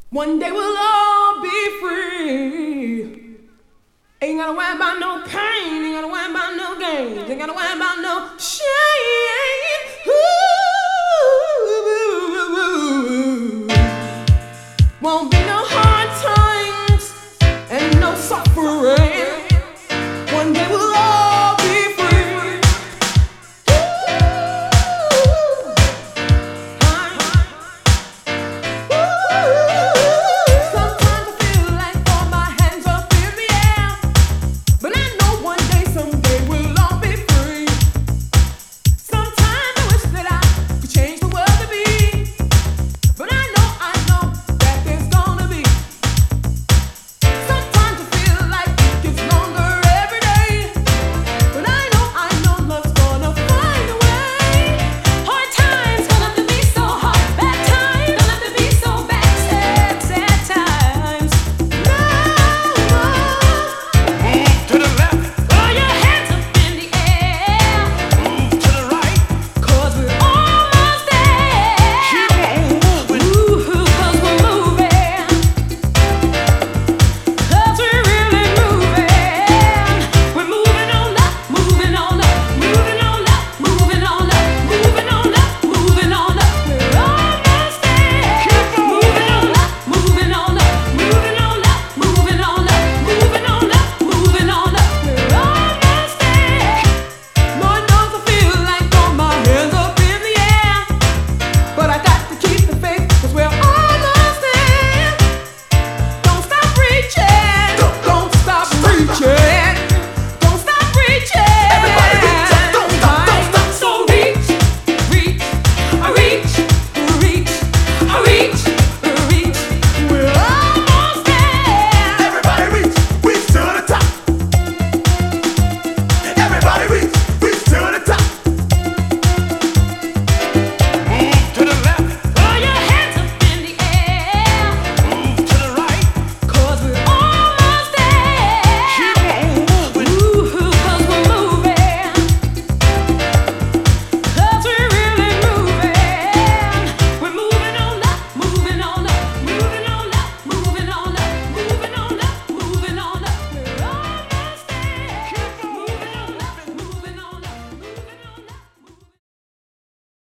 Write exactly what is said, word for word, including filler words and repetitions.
One day we'll all be free. Ain't gotta worry about no pain, ain't gotta worry about no gain, ain't gotta worry about no shame. Ooh, won't be no hard times and no suffering.